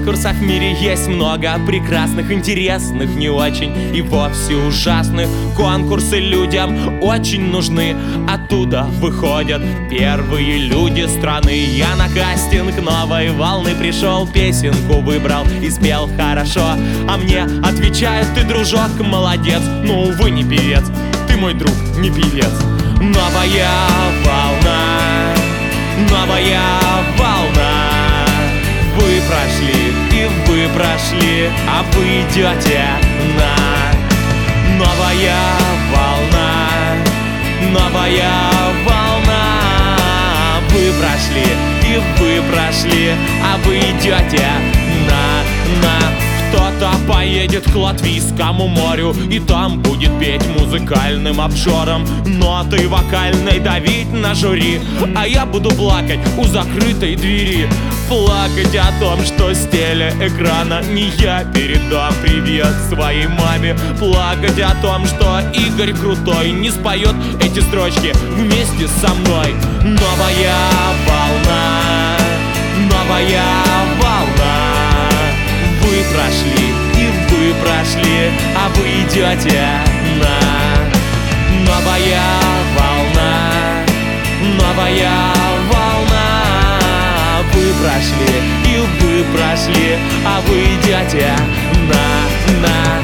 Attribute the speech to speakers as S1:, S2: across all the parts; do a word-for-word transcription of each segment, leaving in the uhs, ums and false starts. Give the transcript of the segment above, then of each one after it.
S1: Конкурсов в мире есть много, прекрасных, интересных, не очень и вовсе ужасных. Конкурсы людям очень нужны, оттуда выходят первые люди страны. Я на кастинг новой волны пришел, песенку выбрал и спел хорошо. А мне отвечают: ты, дружок, молодец. Но, увы, не певец, ты мой друг, не певец. Новая волна, новая волна. Вы прошли, и вы прошли, а вы идете на новая волна, новая волна. Вы прошли, и вы прошли, а вы идете на, на. Кто-то поедет к Латвийскому морю и там будет петь музыкальным обжором ноты вокальной давить на жюри. А я буду плакать у закрытой двери, плакать о том, что с телеэкрана не я передам привет своей маме, плакать о том, что Игорь Крутой не споет эти строчки вместе со мной. Новая волна, новая волна. Вы прошли, и вы прошли, а вы идете на новая волна, новая волна. Вы прошли, и вы прошли, а вы идете на,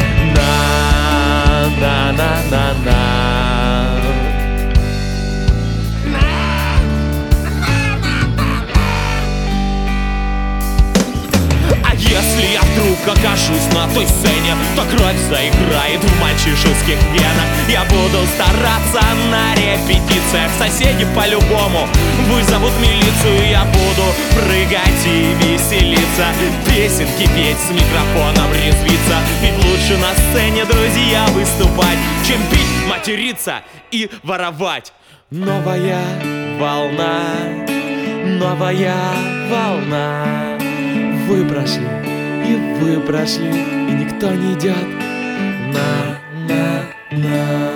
S1: на, на, на, на, на, на. Если я вдруг окажусь на той сцене, то кровь заиграет в мальчишеских венах. Я буду стараться на репетициях, соседи по-любому вызовут милицию. Я буду прыгать и веселиться, песенки петь, с микрофоном резвиться. Ведь лучше на сцене, друзья, выступать, чем пить, материться и воровать. Новая волна, новая волна. Вы прошли, и вы прошли, и никто не идет на, на, на.